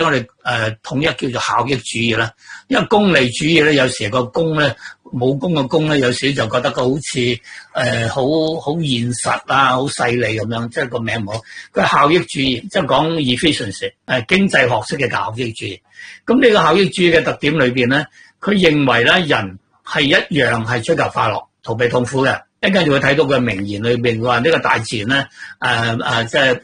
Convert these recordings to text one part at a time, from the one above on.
我哋統一叫做效益主義啦。因為功利主義咧，有時個功咧，武功嘅功咧，有時就覺得佢好似好現實啊，好勢利咁樣，即係個名唔好。佢係效益主義，即係講 efficiency， 經濟學式嘅效益主義。咁呢個效益主義嘅特點裏邊咧，佢認為咧人係一樣係追求快樂、逃避痛苦嘅。一陣間就會睇到佢名言裏邊話呢個大自然咧，即係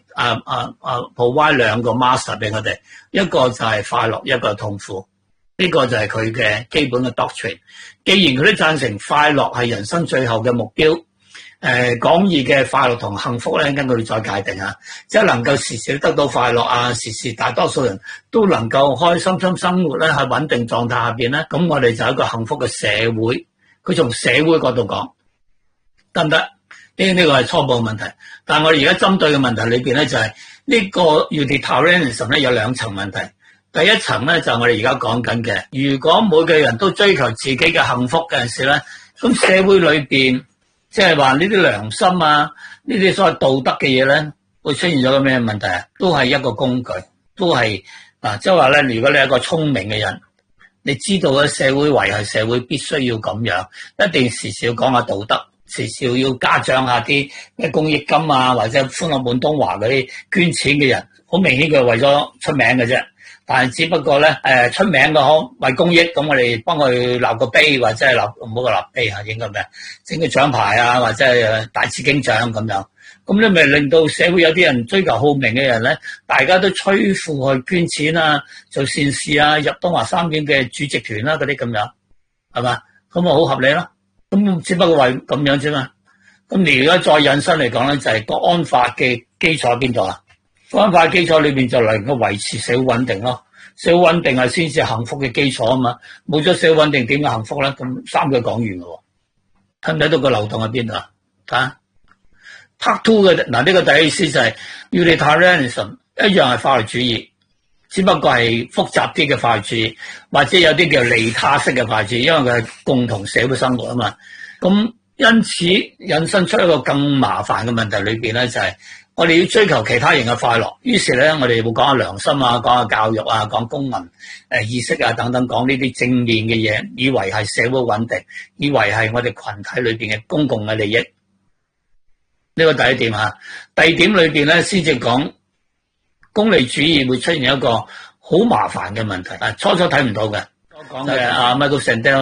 provide 兩個 master 俾我哋，一個就係快樂，一個係痛苦。呢個就係佢嘅基本嘅 doctrine。既然佢都贊成快樂係人生最後嘅目標，廣義嘅快樂同幸福咧，根據再界定啊，即係能夠時時得到快樂啊，時時大多數人都能夠開心心生活咧，喺穩定狀態下邊咧，咁我哋就係一個幸福嘅社會。佢從社會角度講得唔得？呢個係初步嘅問題。但係我哋而家針對嘅問題裏邊咧，就係呢個 utilitarianism 咧有兩層問題。第一層咧就係我哋而家講緊嘅，如果每個人都追求自己嘅幸福嘅陣時咧，咁社會裏邊即係話呢啲良心啊，呢啲所謂道德嘅嘢咧，會出現咗個咩問題啊？都係一個工具，都係即係話咧，如果你係一個聰明嘅人，你知道咧社會維繫社會必須要咁樣，一定時時要講下道德，時時要嘉獎下啲咩公益金啊，或者歡樂滿東華嗰啲捐錢嘅人，好明顯佢係為咗出名嘅啫。但係只不過咧，出名嘅可為公益，咁我哋幫佢立個碑，或者係唔好個立碑嚇，應該咩？整個獎牌啊，或者係大紫荊獎咁樣。咁咧咪令到社會有啲人追求好名嘅人咧，大家都催付去捐錢啊，做善事啊，入東華三院嘅主席團啦，嗰啲咁樣，係嘛？咁啊好合理咯。咁只不過為咁樣啫嘛。咁你而家再引申嚟講咧，就係國安法嘅基礎喺邊度啊？國安法基礎裏邊就能夠維持社會穩定咯，社會穩定係先至幸福嘅基礎啊嘛，冇咗社會穩定點嘅幸福咧？咁三句講完嘅，睇唔睇到個漏洞喺邊度啊？睇 Part 2嘅嗱，呢個第一意思就係 utilitarianism 一樣係法律主義，只不過係複雜啲嘅法律主義，或者有啲叫利他式嘅法律主義，因為佢係共同社會生活啊嘛。咁因此引申出一個更麻煩嘅問題裏邊咧，就係我哋要追求其他人嘅快樂，於是咧我哋會講下良心啊，講下教育啊，講公民意識啊等等，講呢啲正面嘅嘢，以為係社會穩定，以為係我哋群體裏邊嘅公共嘅利益。呢個第一點啊。第二點裏邊咧，先至講功利主義會出現一個好麻煩嘅問題啊，初初睇唔到嘅。我講嘅Michael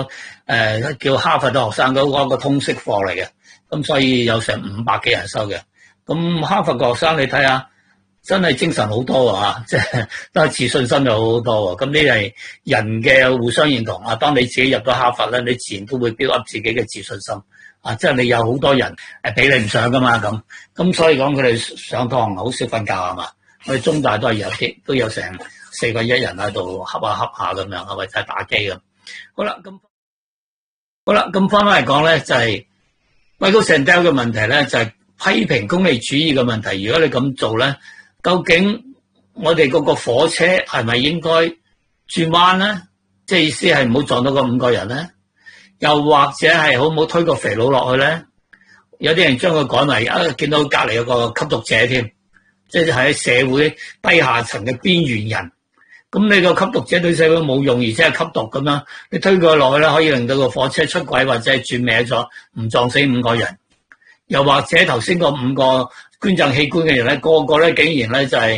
Sandel 叫哈佛嘅學生嗰個通識課嚟嘅，咁所以有成500幾人收嘅。咁哈佛嘅學生你睇下，真係精神好多啊！即係都係自信心又好多。咁呢係人嘅互相認同啊。當你自己入咗哈佛咧，你自然都會 build up 自己嘅自信心啊。即係你有好多人比你唔上噶嘛咁所以講佢哋上堂好少瞓覺係嘛？我哋中大都係有啲，都有成4個1人喺度恰下咁樣，或者係打機咁。好啦，咁翻嚟講咧，就係 Michael Sandel 嘅問題咧，就係批評功利主義嘅問題。如果你咁做咧，究竟我哋嗰個火車係咪應該轉彎咧？即係意思係唔好撞到嗰5個人咧？又或者係好唔好推個肥佬落去咧？有啲人將佢改為見到隔離有個吸毒者添，即係喺社會低下層嘅邊緣人。咁你個吸毒者對社會冇用，而且係吸毒咁樣，你推佢落去咧，可以令到個火車出軌或者係轉歪咗，唔撞死5個人。又或者頭先嗰5個捐贈器官嘅人咧，個個咧竟然咧就係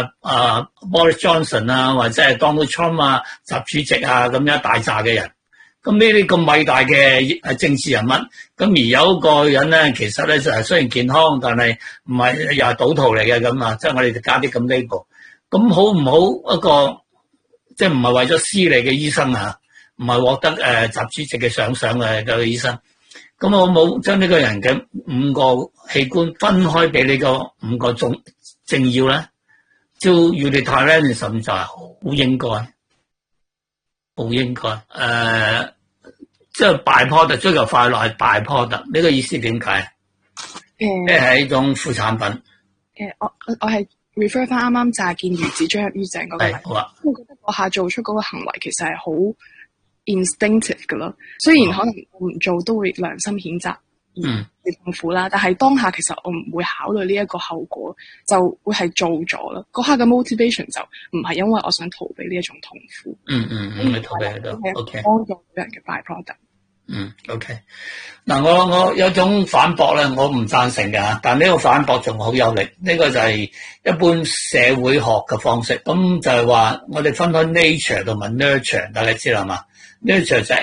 Boris Johnson 啊，或者係 Donald Trump 啊、習主席啊咁樣大扎嘅人。咁呢啲咁偉大嘅政治人物，咁而有一個人咧，其實咧就係雖然健康，但係唔係又係賭徒嚟嘅咁啊，即係我哋就加啲咁 label。咁好唔好一個即係唔係為咗私利嘅醫生啊？唔係獲得習主席嘅獎嘅個醫生。咁我冇將呢個人嘅5個器官分開俾你個5個政要咧，照 utilitarianism 就係好應該，好應該。即係 byproduct 追求快樂係 byproduct，呢個意思點解？咩係一種副產品？ 我係 refer 翻啱啱詐見孺子追入於井嗰個例。 好啊。 我覺得嗰下做出嗰個行為其實係好 instinctive 噶咯，雖然可能我唔做都會良心譴責， 而痛苦啦。但係當下其實我唔會考慮呢一個後果，就會係做咗啦。嗰刻嘅 motivation 就唔係因為我想逃避呢一種痛苦。 你逃避都 OK。 幫助人嘅 byproduct。 OK。嗱，我有種反駁咧，我唔贊成嘅，但呢個反駁仲好有力。呢個就係一般社會學嘅方式。咁就係話我哋分開 nature 同埋 nurture， 大家知啦嘛？nurture 就係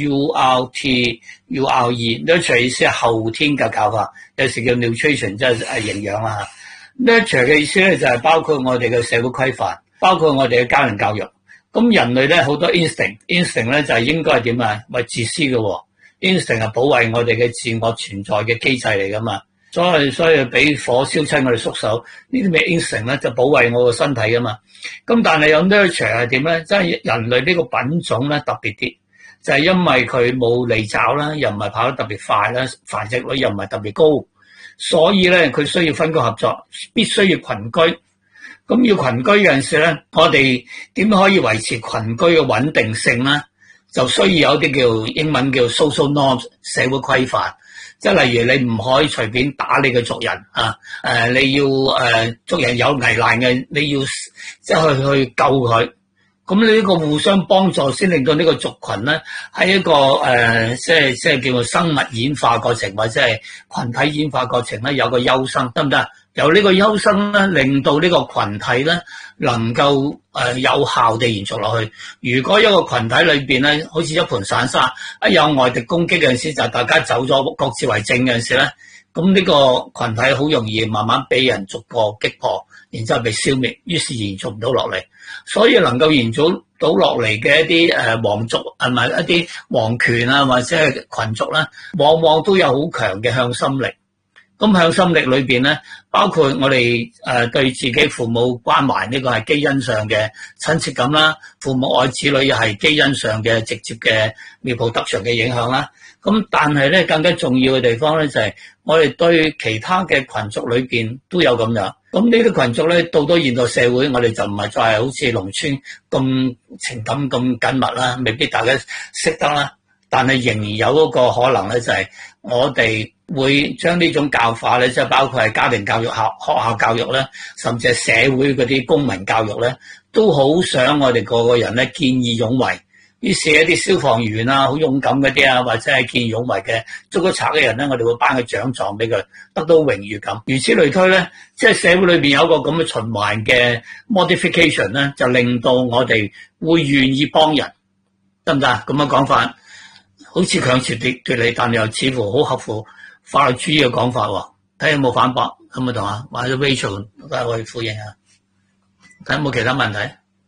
nurture，nurture 意思係後天嘅教法，有時叫 nutrition， 即係營養啦。nurture 嘅意思咧就係包括我哋嘅社會規範，包括我哋嘅家庭教育。咁人類咧好多 instinct 咧就係應該係點啊？係自私嘅instinct 係保衛我哋嘅自我存在嘅機制嚟噶嘛。所以俾火燒親我哋縮手，呢啲咩 instinct 咧就保衛我個身體噶嘛。咁但係有 nurture 係點咧？即係人類呢個品種咧特別啲，就係因為佢冇利爪啦，又唔係跑得特別快啦，繁殖率又唔係特別高，所以咧佢需要分工合作，必須要群居。咁要群居嘅陣時咧，我哋點可以維持群居嘅穩定性咧？就需要有啲叫英文叫 social norms 社會規範，即係例如你唔可以隨便打你嘅族人啊，你要族人有危難嘅，你要即係去救佢。咁你呢個互相幫助，先令到呢個族群咧喺一個即係叫做生物演化過程或者係群體演化過程咧有個優生，得唔得？由呢個優生咧，令到呢個群體咧能夠有效地延續落去。如果一個群體裏邊咧，好似一盤散沙，一有外敵攻擊嘅陣時，就大家走咗各自為政嘅陣時咧，咁呢個群體好容易慢慢俾人逐個擊破，然之後被消滅，於是延續唔到落嚟。所以能夠延續到落嚟嘅一啲皇族係咪一啲皇權啊，或者係群族咧，往往都有好強嘅向心力。咁向心力裏邊咧，包括我哋對自己父母關懷，呢個係基因上嘅親切感啦；父母愛子女又係基因上嘅直接嘅 reproduction 嘅影響啦。咁但係咧，更加重要嘅地方咧就係我哋對其他嘅群族裏邊都有咁樣。咁呢啲群族咧，到咗現代社會，我哋就唔係再係好似農村咁情感咁緊密啦，未必大家識得啦。但係仍然有嗰個可能咧，就係我哋會將呢種教化咧，即係包括係家庭教育、學校教育咧，甚至係社會嗰啲公民教育咧，都好想我哋個個人咧見義勇為。於是一啲消防員啊，好勇敢嗰啲啊，或者係見義勇為嘅捉咗賊嘅人咧，我哋會頒個獎狀俾佢，得到榮譽感。如此類推咧，即係社會裏邊有一個咁嘅循環嘅 modification 咧，就令到我哋會願意幫人，得唔得啊？咁嘅講法好似強詞奪理，但又似乎好合乎法律主義嘅講法喎。睇下有冇反駁，有冇同啊？或者 Rachel 都係可以呼應下。睇下有冇其他問題？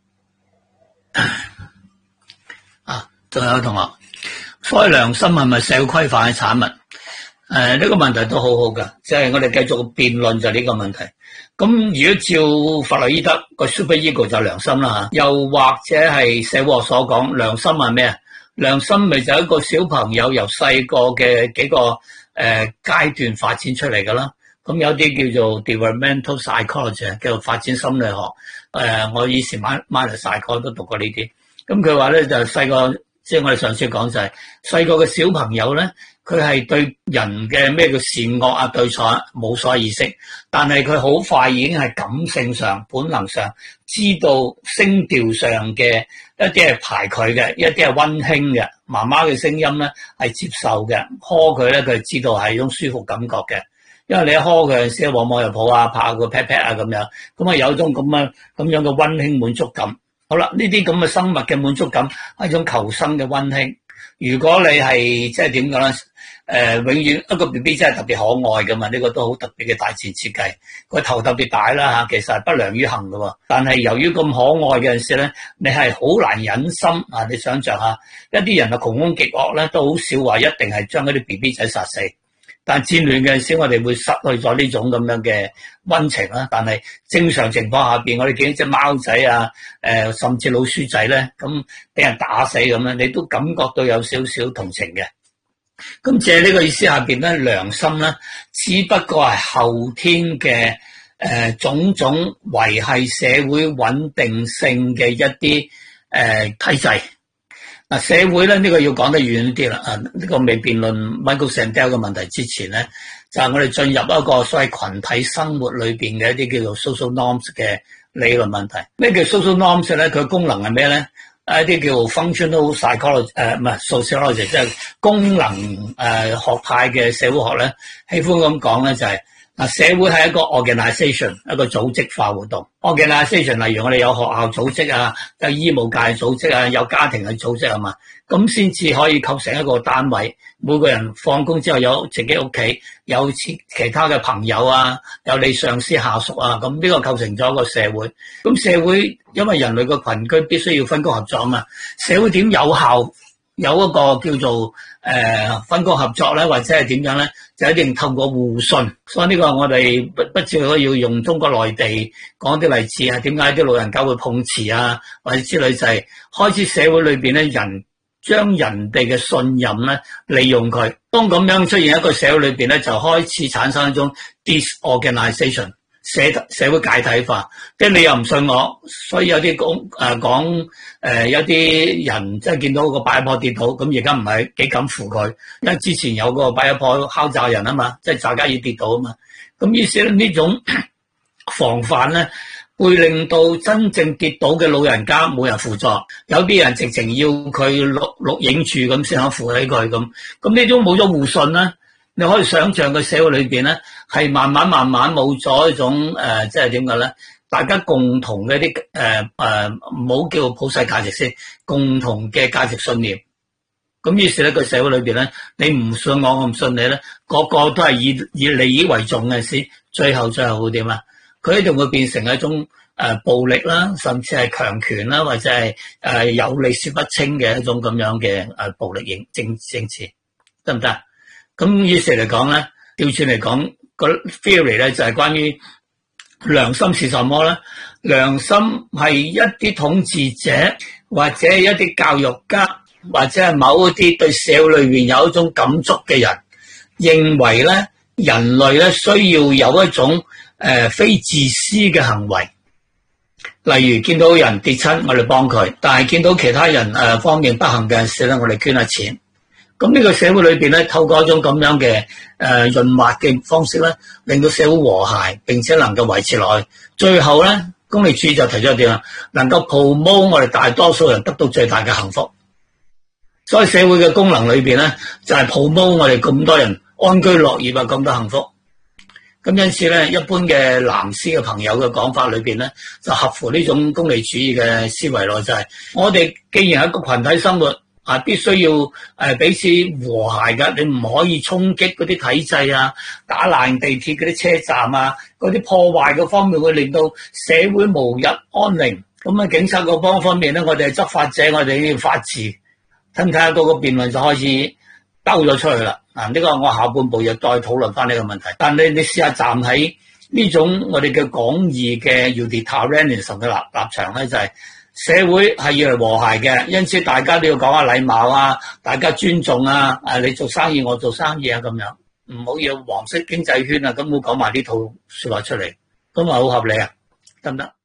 仲有同學，所謂良心係咪社會規範嘅產物？呢個問題都好好㗎，即係我哋繼續辯論就係呢個問題。咁如果照弗洛伊德個 super ego 就係良心啦嚇，又或者係社會學所講良心係咩啊？良心咪就係一個小朋友由細個嘅幾個階段發展出嚟㗎啦。咁有啲叫做 developmental psychology， 叫做發展心理學。我以前 minor psychology 都讀過呢啲。咁佢話咧就係細個。即係我哋上次講就係細個嘅小朋友咧，佢係對人嘅咩叫善惡啊對錯冇所意識，但係佢好快已經係感性上、本能上知道聲調上嘅一啲係排佢嘅，一啲係溫馨嘅。媽媽嘅聲音咧係接受嘅，呵佢咧佢知道係一種舒服感覺嘅，因為你一呵佢陣時，往往又抱啊、拍下個 pat pat 啊咁樣，咁啊有一種咁樣嘅溫馨滿足感。好啦，呢啲咁嘅生物嘅滿足感係一種求生嘅溫馨。如果你係即係點講咧？永遠一個 BB 真係特別可愛噶嘛？呢個都好特別嘅大自然設計。個頭特別大啦嚇，其實係不良於行噶喎。但係由於咁可愛嘅陣時咧，你係好難忍心啊！你想象下，一啲人啊窮兇極惡咧，都好少話一定係將嗰啲 BB 仔殺死。但戰亂嘅陣時，我哋會失去咗呢種咁樣嘅溫情啦。但係正常情況下邊，我哋見到隻貓仔啊，甚至老鼠仔咧，咁俾人打死咁樣，你都感覺到有少少同情嘅。咁借呢個意思下邊咧，良心咧，只不過係後天嘅種種維繫社會穩定性嘅一啲體制。 嗱，社會咧呢個要講得遠啲啦。呢個未辯論 Michael Sandel 嘅問題之前咧，就係我哋進入一個所謂群體生活裏邊嘅一啲叫做 social norms 嘅理論問題。咩叫 social norms 咧？佢嘅功能係咩咧？一啲叫 functional psychology 唔係 sociology， 即係功能學派嘅社會學咧，喜歡咁講咧就係社會係一個 organization， 一個組織化活動。organization 例如我哋有學校組織啊，有醫務界組織啊，有家庭嘅組織啊嘛，咁先至可以構成一個單位。每個人放工之後有自己屋企，有其他嘅朋友啊，有你上司下屬啊，咁呢個構成咗一個社會。咁社會因為人類嘅群居必須要分工合作啊嘛，社會點有效有一個叫做分工合作咧，或者係點樣咧，就一定透過互信。所以呢個我哋不知要用中國內地講啲例子啊，點解啲老人家會碰瓷啊，或者之類，就係開始社會裏邊咧，人將人哋嘅信任咧利用佢。當咁樣出現一個社會裏邊咧，就開始產生一種 disorganization。社會解體化，即係你又唔信我，所以有啲有啲人即係見到個擺坡跌倒，咁而家唔係幾敢扶佢，因為之前有個擺坡敲詐人啊嘛，即係炸家已跌倒啊嘛，咁於是咧呢種防範咧會令到真正跌倒嘅老人家冇人輔助，有啲人直情要佢錄影住咁先肯扶起佢咁呢種冇咗互信咧。你可以想象個社會裏邊咧，係慢慢冇咗一種即係點講咧？大家共同嘅啲唔好叫普世價值先，共同嘅價值信念。咁於是咧個社會裏邊咧，你唔信我，我唔信你咧，個個都係以利益為重嘅事，最後會點啊？佢一定會變成一種暴力啦，甚至係強權啦，或者係有理說不清嘅一種咁樣嘅暴力政治，得唔得？咁於是嚟講咧，調轉嚟講個 theory 咧就係關於良心是什麼咧？良心係一啲統治者或者一啲教育家或者係某一啲對社會裏面有一種感觸嘅人，認為咧人類咧需要有一種非自私嘅行為，例如見到人跌親我哋幫佢，但係見到其他人方面不幸嘅事咧，我哋捐下錢。咁呢個社會裏邊咧，透過一種咁樣嘅潤滑嘅方式咧，令到社會和諧，並且能夠維持落去。最後咧，功利主義就提出一點啦，能夠 promote 我哋大多數人得到最大嘅幸福。所以社會嘅功能裏邊咧，就係 promote我哋咁多人安居樂業啊，咁多幸福。咁因此咧，一般嘅藍絲嘅朋友嘅講法裏邊咧，就合乎呢種功利主義嘅思維咯，就係我哋既然係一個群體生活。必須要彼此和諧㗎，你唔可以衝擊嗰啲體制啊，打爛地鐵嗰啲車站啊，嗰啲破壞嘅方面會令到社會無日安寧。咁啊，警察嗰方面咧，我哋係執法者，我哋要法治。睇下嗰個辯論就開始兜咗出去啦。呢個我下半部又再討論翻呢個問題。但你試下站喺呢種我哋嘅廣義嘅 utilitarianism 嘅立場咧，就係。社會係要嚟和諧嘅，因此大家都要講下禮貌啊，大家尊重啊，你做生意我做生意啊，咁樣唔好要黃色經濟圈啊，咁好講埋呢套說話出嚟，咁啊好合理啊，得唔得？